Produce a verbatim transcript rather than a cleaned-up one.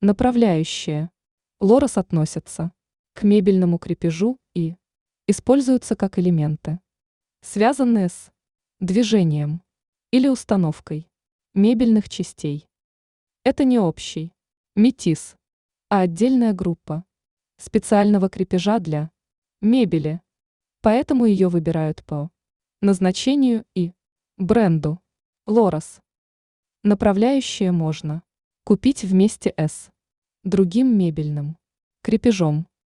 Направляющие. Лорос относятся к мебельному крепежу и используются как элементы, связанные с движением или установкой мебельных частей. Это не общий метиз, а отдельная группа специального крепежа для мебели, поэтому ее выбирают по назначению и бренду. Лорос. Направляющие можно купить вместе с другим мебельным крепежом.